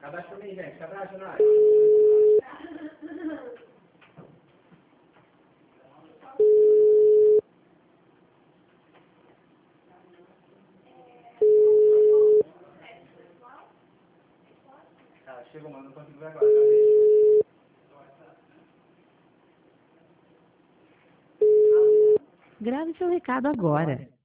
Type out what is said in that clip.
Cadastra pra mim, gente. Cadastra, Nai. Chegou, mas não consigo ver agora. Grave seu recado agora.